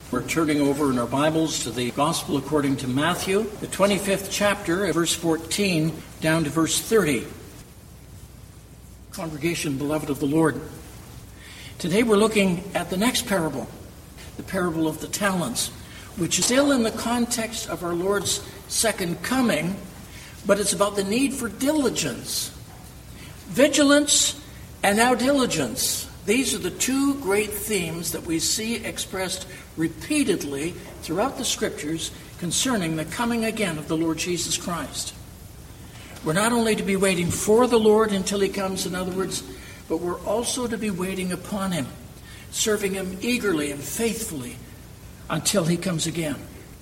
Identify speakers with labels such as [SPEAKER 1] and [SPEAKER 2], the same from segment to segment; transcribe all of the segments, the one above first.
[SPEAKER 1] We're turning over in our Bibles to the Gospel according to Matthew, the 25th chapter, verse 14 down to verse 30. Congregation, beloved of the Lord, today we're looking at the next parable, the parable of the talents, which is still in the context of our Lord's second coming, but it's about the need for diligence. Vigilance and now diligence. These are the two great themes that we see expressed repeatedly throughout the Scriptures concerning the coming again of the Lord Jesus Christ. We're not only to be waiting for the Lord until He comes, in other words, but we're also to be waiting upon Him, serving Him eagerly and faithfully until He comes again.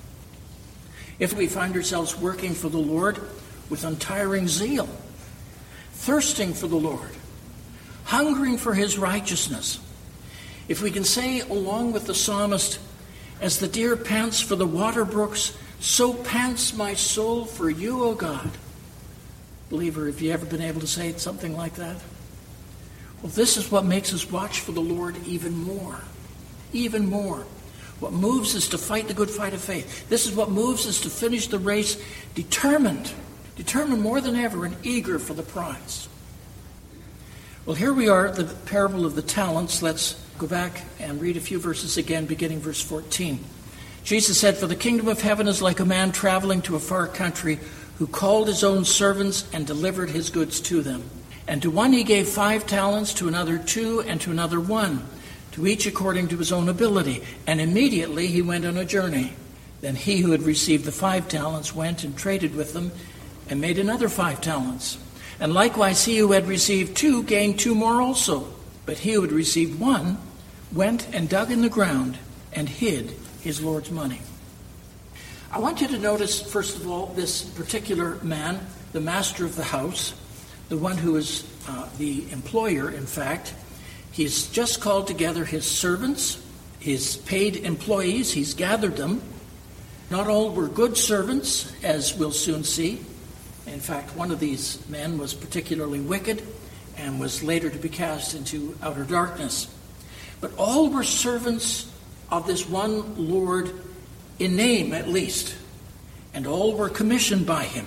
[SPEAKER 1] If we find ourselves working for the Lord with untiring zeal, thirsting for the Lord, hungering for His righteousness, if we can say along with the psalmist, as the deer pants for the water brooks, so pants my soul for you, O God. Believer, have you ever been able to say something like that? Well, this is what makes us watch for the Lord even more. Even more. What moves us to fight the good fight of faith. This is what moves us to finish the race determined more than ever and eager for the prize. Well, here we are at the parable of the talents. Let's go back and read a few verses again, beginning verse 14. Jesus said, "For the kingdom of heaven is like a man traveling to a far country, who called his own servants and delivered his goods to them. And to one he gave 5 talents, to another 2, and to another 1, to each according to his own ability. And immediately he went on a journey. Then he who had received the 5 talents went and traded with them, and made another 5 talents. And likewise he who had received 2 gained 2 more also. But he who had received 1 went and dug in the ground and hid his Lord's money." I want you to notice, first of all, this particular man, the master of the house, the one who is the employer, in fact. He's just called together his servants, his paid employees. He's gathered them. Not all were good servants, as we'll soon see. In fact, one of these men was particularly wicked and was later to be cast into outer darkness. But all were servants of this one Lord, in name at least, and all were commissioned by Him.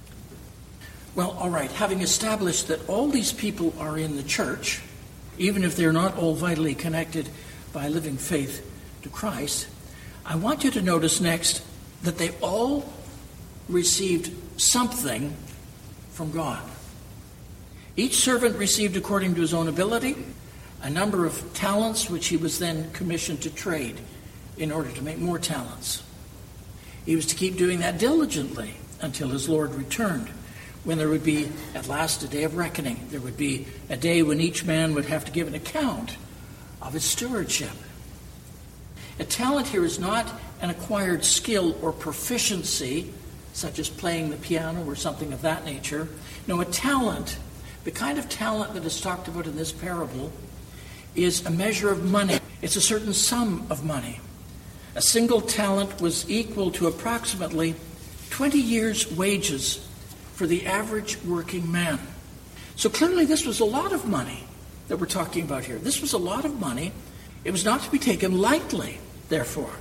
[SPEAKER 1] Well, all right, having established that all these people are in the church, even if they're not all vitally connected by living faith to Christ, I want you to notice next that they all received something from God. Each servant received according to his own ability a number of talents, which he was then commissioned to trade in order to make more talents. He was to keep doing that diligently until his Lord returned, when there would be at last a day of reckoning. There would be a day when each man would have to give an account of his stewardship. A talent here is not an acquired skill or proficiency, such as playing the piano or something of that nature. No, a talent, the kind of talent that is talked about in this parable, is a measure of money. It's a certain sum of money. A single talent was equal to approximately 20 years' wages for the average working man. So clearly this was a lot of money that we're talking about here. This was a lot of money. It was not to be taken lightly, therefore.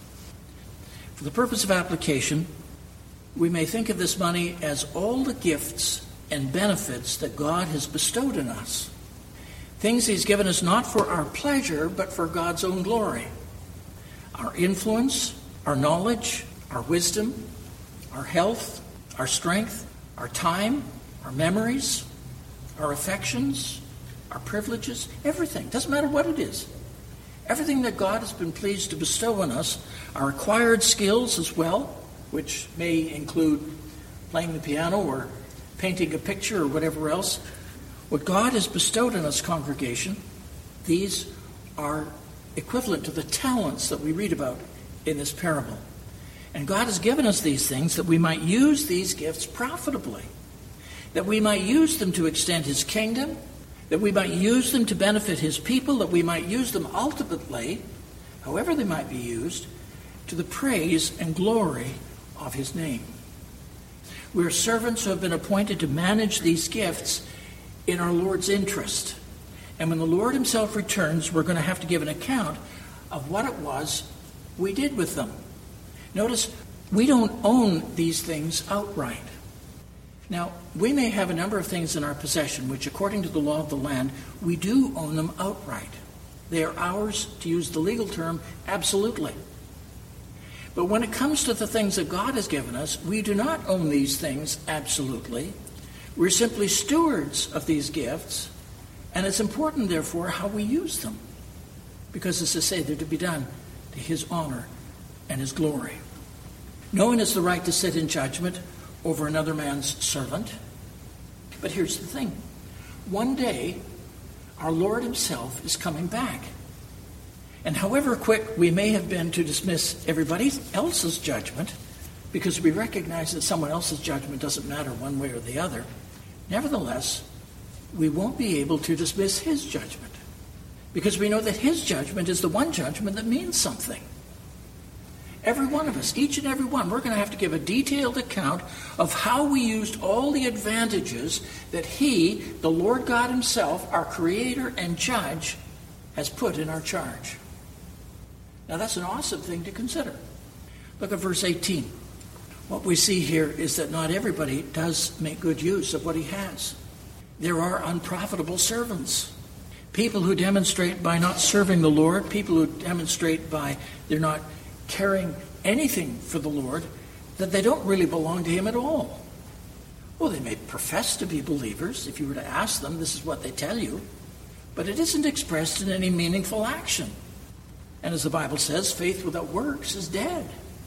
[SPEAKER 1] For the purpose of application, we may think of this money as all the gifts and benefits that God has bestowed on us. Things He's given us not for our pleasure, but for God's own glory. Our influence, our knowledge, our wisdom, our health, our strength, our time, our memories, our affections, our privileges, everything. Doesn't matter what it is. Everything that God has been pleased to bestow on us, our acquired skills as well, which may include playing the piano or painting a picture or whatever else. What God has bestowed on us, congregation, these are equivalent to the talents that we read about in this parable. And God has given us these things that we might use these gifts profitably, that we might use them to extend His kingdom, that we might use them to benefit His people, that we might use them ultimately, however they might be used, to the praise and glory of His name. We are servants who have been appointed to manage these gifts in our Lord's interest. And when the Lord Himself returns, we're going to have to give an account of what it was we did with them. Notice, we don't own these things outright. Now, we may have a number of things in our possession which, according to the law of the land, we do own them outright. They are ours, to use the legal term, absolutely. But when it comes to the things that God has given us, we do not own these things absolutely. We're simply stewards of these gifts, and it's important, therefore, how we use them. Because, as I say, they're to be done to his honor and his glory. No one has the right to sit in judgment over another man's servant. But here's the thing. One day, our Lord himself is coming back. And however quick we may have been to dismiss everybody else's judgment, because we recognize that someone else's judgment doesn't matter one way or the other, nevertheless, we won't be able to dismiss his judgment, because we know that his judgment is the one judgment that means something. Every one of us, each and every one, we're going to have to give a detailed account of how we used all the advantages that he, the Lord God himself, our creator and judge, has put in our charge. Now that's an awesome thing to consider. Look at verse 18. What we see here is that not everybody does make good use of what he has. There are unprofitable servants. People who demonstrate by not serving the Lord, people who demonstrate by they're not caring anything for the Lord, that they don't really belong to him at all. Well, they may profess to be believers. If you were to ask them, this is what they tell you. But it isn't expressed in any meaningful action. And as the Bible says, faith without works is dead.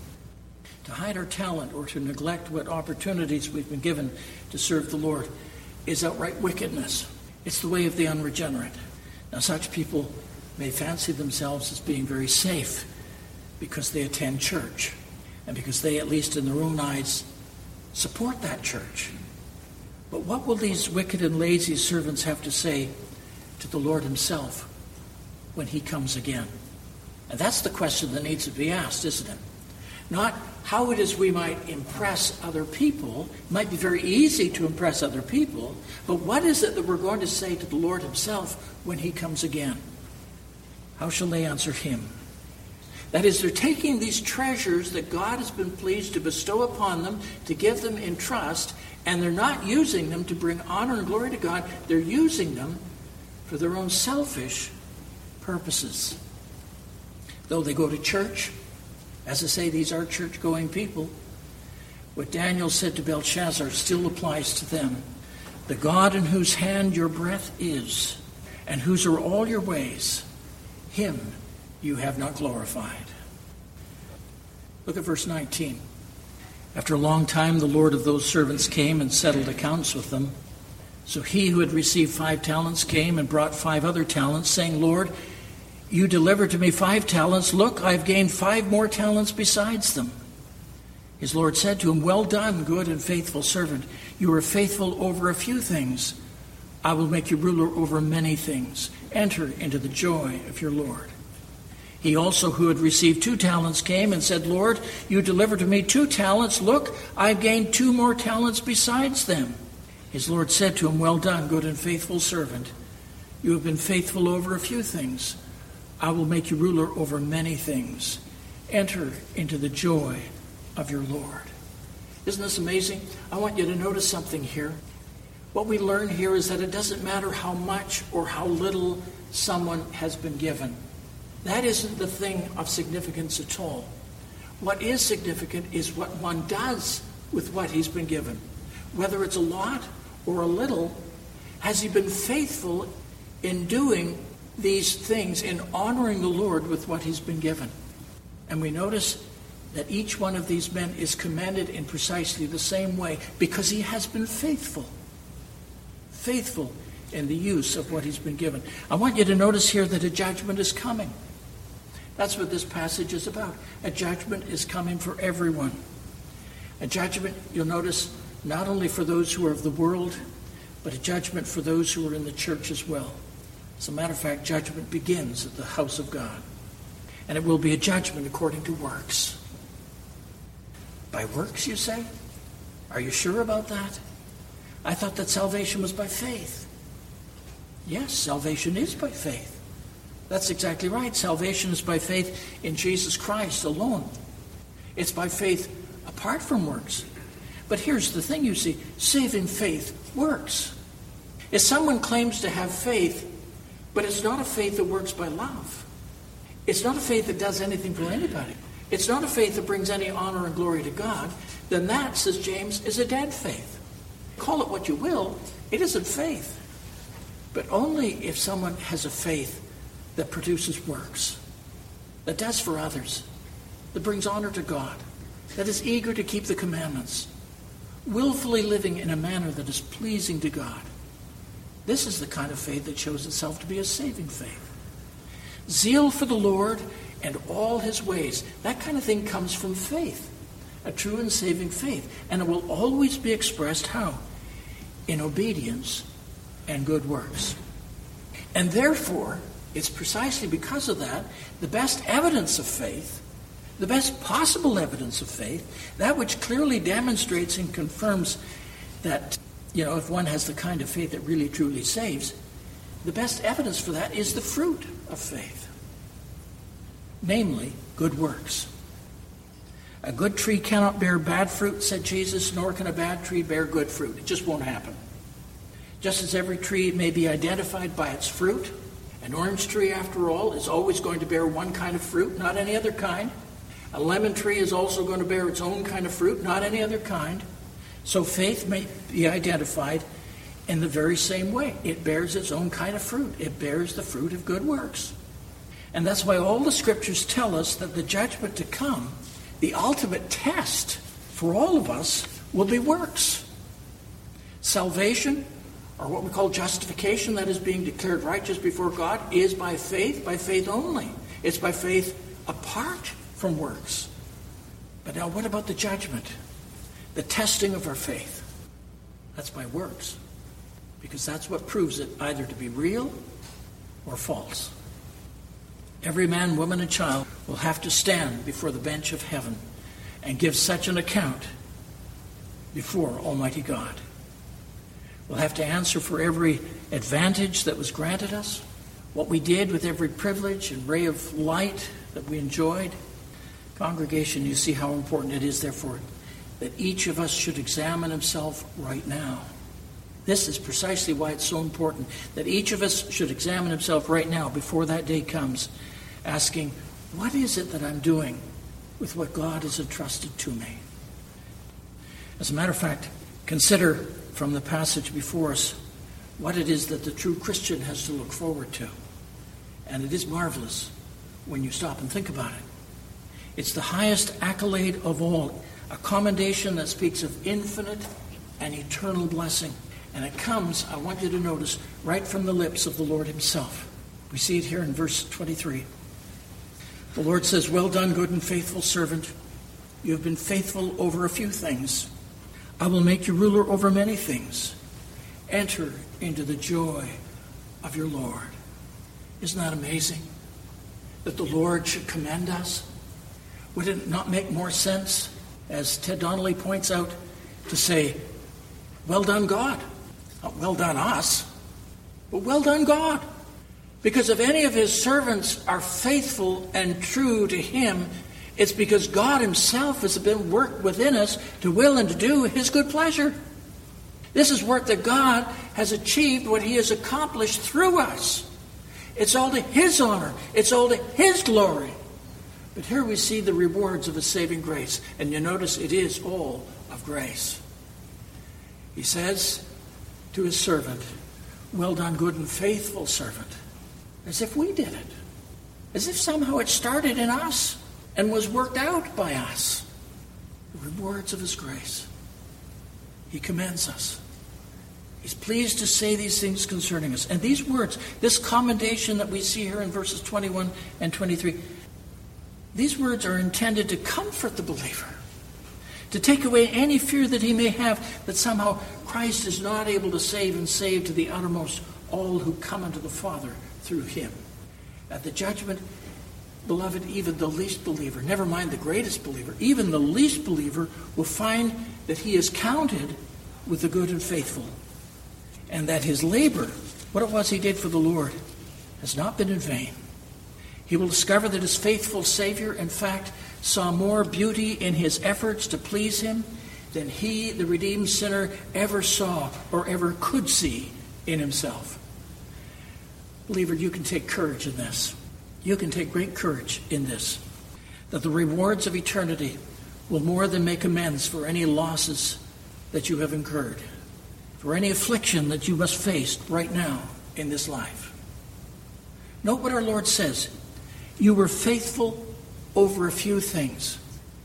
[SPEAKER 1] To hide our talent or to neglect what opportunities we've been given to serve the Lord is outright wickedness. It's the way of the unregenerate. Now, such people may fancy themselves as being very safe because they attend church and because they, at least in their own eyes, support that church. But what will these wicked and lazy servants have to say to the Lord himself when he comes again? And that's the question that needs to be asked, isn't it? Not how it is we might impress other people. It might be very easy to impress other people, but what is it that we're going to say to the Lord himself when he comes again? How shall they answer him? That is, they're taking these treasures that God has been pleased to bestow upon them, to give them in trust, and they're not using them to bring honor and glory to God. They're using them for their own selfish purposes. Though they go to church, as I say, these are church-going people, what Daniel said to Belshazzar still applies to them. The God in whose hand your breath is, and whose are all your ways, him you have not glorified. Look at verse 19. After a long time, the Lord of those servants came and settled accounts with them. So he who had received 5 talents came and brought 5 other talents, saying, Lord, you delivered to me 5 talents. Look, I've gained 5 more talents besides them. His Lord said to him, well done, good and faithful servant. You are faithful over a few things. I will make you ruler over many things. Enter into the joy of your Lord. He also, who had received 2 talents, came and said, Lord, you delivered to me 2 talents. Look, I've gained 2 more talents besides them. His Lord said to him, well done, good and faithful servant. You have been faithful over a few things. I will make you ruler over many things. Enter into the joy of your Lord. Isn't this amazing? I want you to notice something here. What we learn here is that it doesn't matter how much or how little someone has been given. That isn't the thing of significance at all. What is significant is what one does with what he's been given. Whether it's a lot or a little, has he been faithful in doing these things, in honoring the Lord with what he's been given? And we notice that each one of these men is commended in precisely the same way because he has been faithful. Faithful in the use of what he's been given. I want you to notice here that a judgment is coming. That's what this passage is about. A judgment is coming for everyone. A judgment, you'll notice, not only for those who are of the world, but a judgment for those who are in the church as well. As a matter of fact, judgment begins at the house of God. And it will be a judgment according to works. By works, you say? Are you sure about that? I thought that salvation was by faith. Yes, salvation is by faith. That's exactly right. Salvation is by faith in Jesus Christ alone. It's by faith apart from works. But here's the thing, you see. Saving faith works. If someone claims to have faith, but it's not a faith that works by love, it's not a faith that does anything for anybody, it's not a faith that brings any honor and glory to God, then that, says James, is a dead faith. Call it what you will, it isn't faith. But only if someone has a faith that produces works, that does for others, that brings honor to God, that is eager to keep the commandments, willfully living in a manner that is pleasing to God. This is the kind of faith that shows itself to be a saving faith. Zeal for the Lord and all his ways, that kind of thing comes from faith, a true and saving faith. And it will always be expressed how? In obedience and good works. And therefore, it's precisely because of that, the best evidence of faith, the best possible evidence of faith, that which clearly demonstrates and confirms that, if one has the kind of faith that really truly saves, the best evidence for that is the fruit of faith. Namely, good works. A good tree cannot bear bad fruit, said Jesus, nor can a bad tree bear good fruit. It just won't happen. Just as every tree may be identified by its fruit, an orange tree, after all, is always going to bear one kind of fruit, not any other kind. A lemon tree is also going to bear its own kind of fruit, not any other kind. So faith may be identified in the very same way. It bears its own kind of fruit. It bears the fruit of good works. And that's why all the scriptures tell us that the judgment to come, the ultimate test for all of us, will be works. Salvation, or what we call justification, that is being declared righteous before God, is by faith only. It's by faith apart from works. But now what about the judgment? The testing of our faith. That's by works. Because that's what proves it either to be real or false. Every man, woman, and child will have to stand before the bench of heaven and give such an account before Almighty God. We'll have to answer for every advantage that was granted us, what we did with every privilege and ray of light that we enjoyed. Congregation, you see how important it is, therefore, that each of us should examine himself right now. This is precisely why it's so important that each of us should examine himself right now before that day comes, asking, what is it that I'm doing with what God has entrusted to me? As a matter of fact, consider from the passage before us what it is that the true Christian has to look forward to. And it is marvelous when you stop and think about it. It's the highest accolade of all, a commendation that speaks of infinite and eternal blessing. And it comes, I want you to notice, right from the lips of the Lord himself. We see it here in verse 23. The Lord says, well done, good and faithful servant. You have been faithful over a few things. I will make you ruler over many things. Enter into the joy of your Lord. Isn't that amazing? That the Lord should commend us? Would it not make more sense, as Ted Donnelly points out, to say, well done, God. Not well done us, but well done, God. Because if any of his servants are faithful and true to him, it's because God himself has been worked within us to will and to do his good pleasure. This is work that God has achieved, what he has accomplished through us. It's all to his honor. It's all to his glory. But here we see the rewards of his saving grace. And you notice it is all of grace. He says to his servant, well done, good and faithful servant. As if we did it. As if somehow it started in us and was worked out by us. The rewards of his grace. He commends us. He's pleased to say these things concerning us. And these words, this commendation that we see here in verses 21 and 23, these words are intended to comfort the believer, to take away any fear that he may have that somehow Christ is not able to save and save to the uttermost all who come unto the Father through him. At the judgment, beloved, even the least believer, never mind the greatest believer, even the least believer will find that he is counted with the good and faithful, and that his labor, what it was he did for the Lord, has not been in vain. He will discover that his faithful Savior, in fact, saw more beauty in his efforts to please him than he, the redeemed sinner, ever saw or ever could see in himself. Believer, you can take courage in this. You can take great courage in this, that the rewards of eternity will more than make amends for any losses that you have incurred, for any affliction that you must face right now in this life. Note what our Lord says. You were faithful over a few things.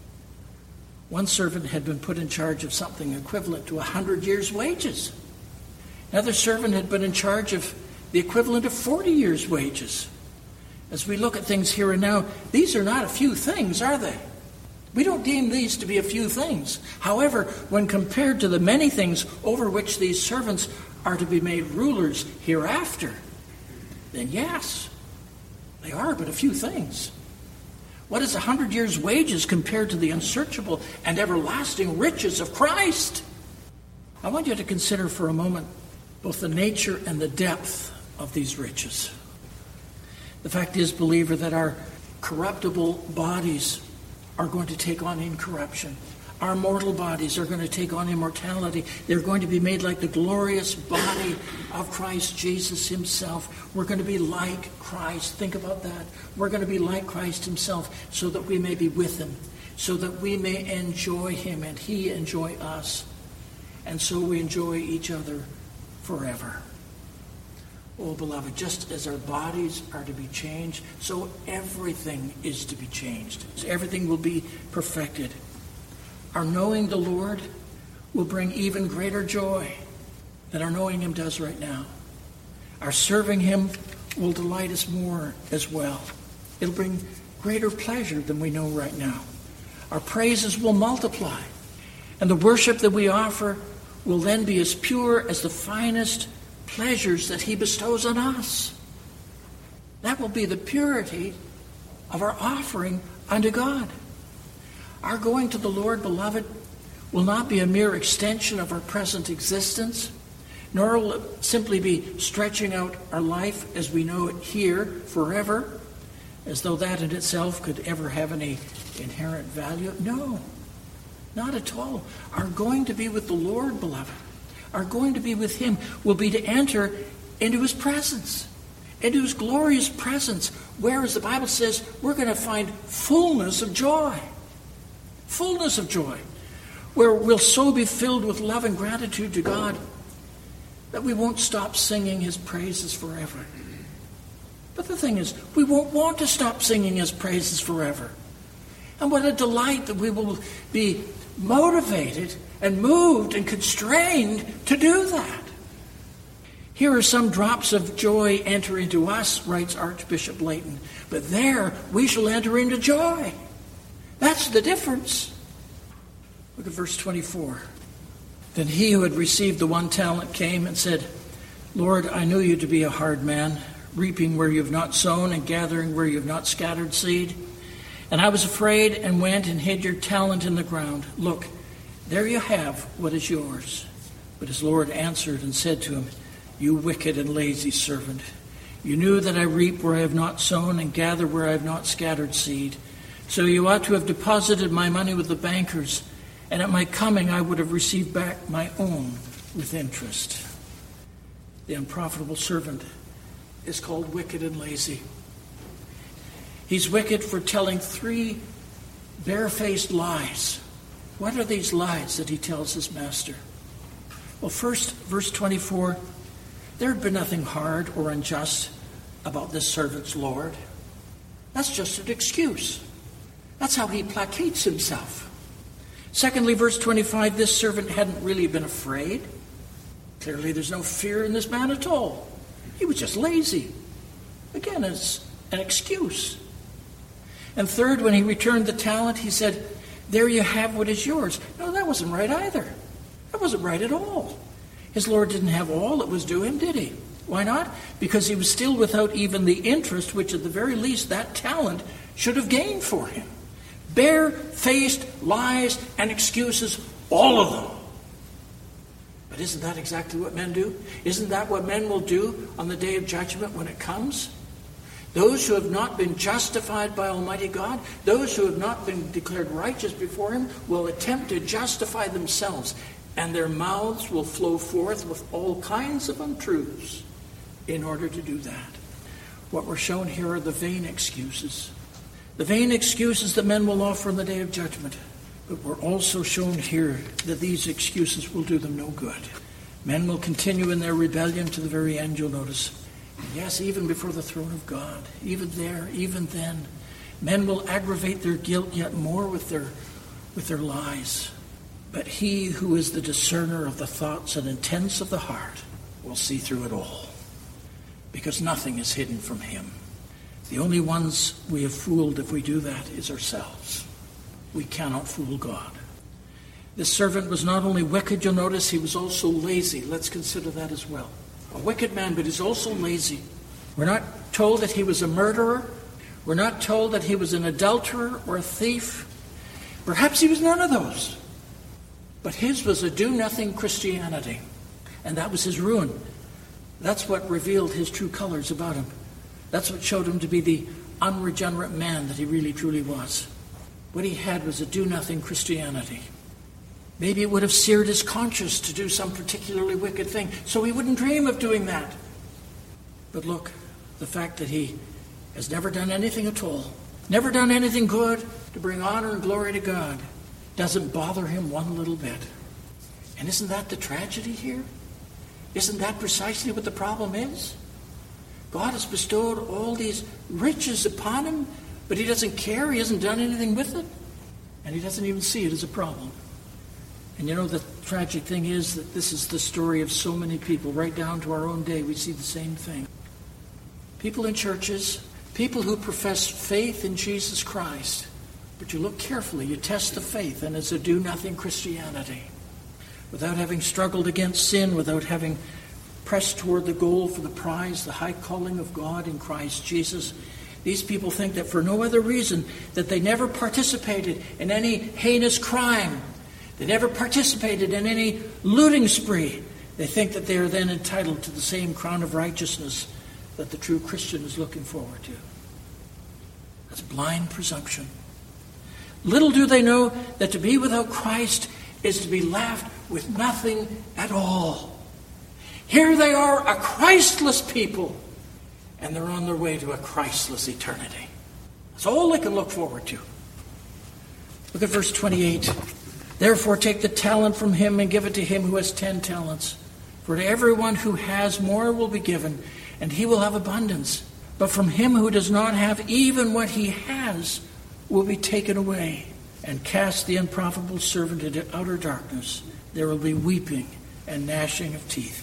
[SPEAKER 1] One servant had been put in charge of something equivalent to 100 years' wages. Another servant had been in charge of the equivalent of 40 years' wages. As we look at things here and now, these are not a few things, are they? We don't deem these to be a few things. However, when compared to the many things over which these servants are to be made rulers hereafter, then yes, they are but a few things. What is 100 years' wages compared to the unsearchable and everlasting riches of Christ? I want you to consider for a moment both the nature and the depth of these riches. The fact is, believer, that our corruptible bodies are going to take on incorruption. Our mortal bodies are going to take on immortality. They're going to be made like the glorious body of Christ Jesus himself. We're going to be like Christ. Think about that. We're going to be like Christ himself so that we may be with him, so that we may enjoy him and he enjoy us, and so we enjoy each other forever. Oh, beloved, just as our bodies are to be changed, so everything is to be changed. So everything will be perfected. Our knowing the Lord will bring even greater joy than our knowing him does right now. Our serving him will delight us more as well. It'll bring greater pleasure than we know right now. Our praises will multiply, and the worship that we offer will then be as pure as the finest pleasures that he bestows on us. That will be the purity of our offering unto God. Our going to the Lord, beloved, will not be a mere extension of our present existence, nor will it simply be stretching out our life as we know it here forever, as though that in itself could ever have any inherent value. No, not at all. Our going to be with the Lord, beloved, our going to be with him will be to enter into his presence, into his glorious presence, where, as the Bible says, we're going to find fullness of joy. Fullness of joy, where we'll so be filled with love and gratitude to God that we won't stop singing his praises forever. But the thing is, we won't want to stop singing his praises forever. And what a delight that we will be motivated and moved and constrained to do that. Here are some drops of joy enter into us, writes Archbishop Layton, but there we shall enter into joy. That's the difference. Look at verse 24. Then he who had received the 1 talent came and said, Lord, I knew you to be a hard man, reaping where you have not sown and gathering where you have not scattered seed. And I was afraid and went and hid your talent in the ground. Look, there you have what is yours. But his Lord answered and said to him, You wicked and lazy servant, you knew that I reap where I have not sown and gather where I have not scattered seed. So you ought to have deposited my money with the bankers, and at my coming I would have received back my own with interest. The unprofitable servant is called wicked and lazy. He's wicked for telling 3 barefaced lies. What are these lies that he tells his master? Well, first, verse 24, there had been nothing hard or unjust about this servant's Lord. That's just an excuse. That's how he placates himself. Secondly, verse 25, this servant hadn't really been afraid. Clearly, there's no fear in this man at all. He was just lazy. Again, it's an excuse. And third, when he returned the talent, he said, there you have what is yours. No, that wasn't right either. That wasn't right at all. His Lord didn't have all that was due him, did he? Why not? Because he was still without even the interest which at the very least that talent should have gained for him. Bare-faced lies and excuses, all of them. But isn't that exactly what men do? Isn't that what men will do on the day of judgment when it comes? Those who have not been justified by Almighty God, those who have not been declared righteous before him, will attempt to justify themselves, and their mouths will flow forth with all kinds of untruths in order to do that. What we're shown here are the vain excuses. The vain excuses that men will offer in the day of judgment. But we're also shown here that these excuses will do them no good. Men will continue in their rebellion to the very end, you'll notice. And yes, even before the throne of God, even there, even then, men will aggravate their guilt yet more with their lies. But he who is the discerner of the thoughts and intents of the heart will see through it all, because nothing is hidden from him. The only ones we have fooled if we do that is ourselves. We cannot fool God. This servant was not only wicked, you'll notice, he was also lazy. Let's consider that as well. A wicked man, but he's also lazy. We're not told that he was a murderer. We're not told that he was an adulterer or a thief. Perhaps he was none of those. But his was a do-nothing Christianity. And that was his ruin. That's what revealed his true colors about him. That's what showed him to be the unregenerate man that he really truly was. What he had was a do-nothing Christianity. Maybe it would have seared his conscience to do some particularly wicked thing, so he wouldn't dream of doing that. But look, the fact that he has never done anything at all, never done anything good to bring honor and glory to God, doesn't bother him one little bit. And isn't that the tragedy here? Isn't that precisely what the problem is? God has bestowed all these riches upon him, but he doesn't care. He hasn't done anything with it. And he doesn't even see it as a problem. And you know, the tragic thing is that this is the story of so many people. Right down to our own day, we see the same thing. People in churches, people who profess faith in Jesus Christ. But you look carefully, you test the faith, and it's a do-nothing Christianity. Without having struggled against sin, without having pressed toward the goal for the prize, the high calling of God in Christ Jesus, these people think that for no other reason that they never participated in any heinous crime, they never participated in any looting spree. They think that they are then entitled to the same crown of righteousness that the true Christian is looking forward to. That's blind presumption. Little do they know that to be without Christ is to be left with nothing at all. Here they are, a Christless people, and they're on their way to a Christless eternity. That's all they can look forward to. Look at verse 28. Therefore take the talent from him and give it to him who has 10 talents. For to everyone who has more will be given, and he will have abundance. But from him who does not have, even what he has will be taken away. And cast the unprofitable servant into outer darkness. There will be weeping and gnashing of teeth.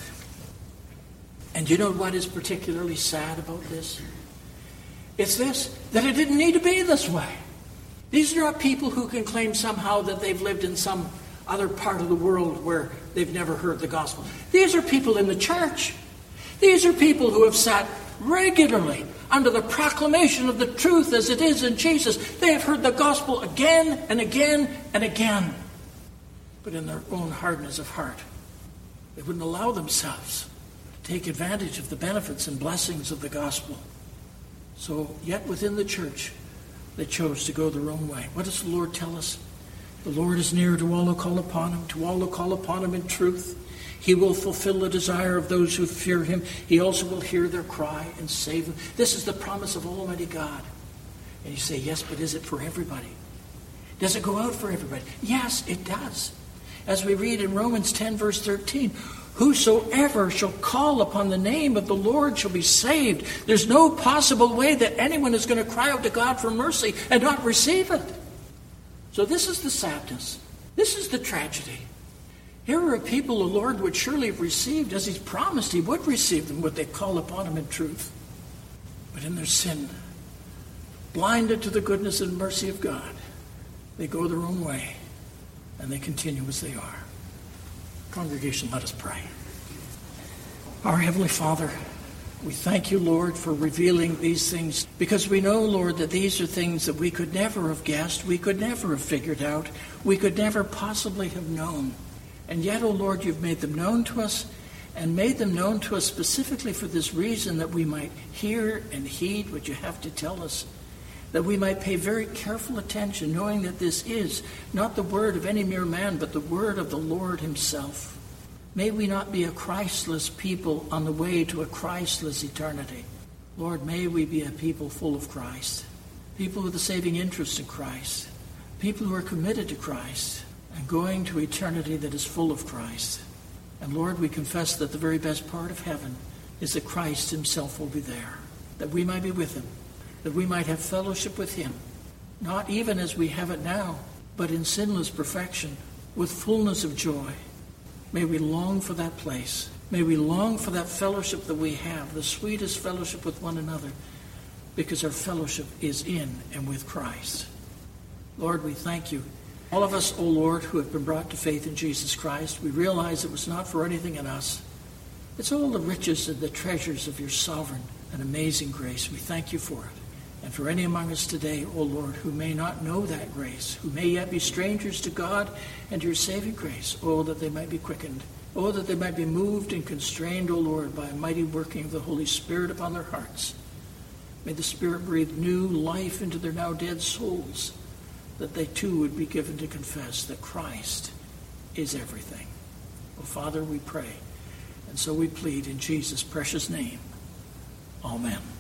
[SPEAKER 1] And you know what is particularly sad about this? It's this, that it didn't need to be this way. These are not people who can claim somehow that they've lived in some other part of the world where they've never heard the gospel. These are people in the church. These are people who have sat regularly under the proclamation of the truth as it is in Jesus. They have heard the gospel again and again and again. But in their own hardness of heart, they wouldn't allow themselves to take advantage of the benefits and blessings of the gospel. So, yet within the church, they chose to go their own way. What does the Lord tell us? The Lord is near to all who call upon him, to all who call upon him in truth. He will fulfill the desire of those who fear him. He also will hear their cry and save them. This is the promise of Almighty God. And you say, yes, but is it for everybody? Does it go out for everybody? Yes, it does. As we read in Romans 10, verse 13, whosoever shall call upon the name of the Lord shall be saved. There's no possible way that anyone is going to cry out to God for mercy and not receive it. So this is the sadness. This is the tragedy. Here are people the Lord would surely have received, as he's promised he would receive them, would they call upon him in truth. But in their sin, blinded to the goodness and mercy of God, they go their own way, and they continue as they are. Congregation, let us pray. Our Heavenly Father, we thank you, Lord, for revealing these things, because we know, Lord, that these are things that we could never have guessed, we could never have figured out, we could never possibly have known. And yet, O Lord, you've made them known to us, and made them known to us specifically for this reason, that we might hear and heed what you have to tell us, that we might pay very careful attention, knowing that this is not the word of any mere man, but the word of the Lord himself. May we not be a Christless people on the way to a Christless eternity. Lord, may we be a people full of Christ, people with a saving interest in Christ, people who are committed to Christ and going to eternity that is full of Christ. And Lord, we confess that the very best part of heaven is that Christ himself will be there, that we might be with him, that we might have fellowship with him, not even as we have it now, but in sinless perfection, with fullness of joy. May we long for that place. May we long for that fellowship that we have, the sweetest fellowship with one another, because our fellowship is in and with Christ. Lord, we thank you. All of us, O Lord, who have been brought to faith in Jesus Christ, we realize it was not for anything in us. It's all the riches and the treasures of your sovereign and amazing grace. We thank you for it. And for any among us today, O Lord, who may not know that grace, who may yet be strangers to God and to your saving grace, oh, that they might be quickened. Oh, that they might be moved and constrained, O Lord, by a mighty working of the Holy Spirit upon their hearts. May the Spirit breathe new life into their now dead souls, that they too would be given to confess that Christ is everything. Oh, Father, we pray, and so we plead in Jesus' precious name. Amen.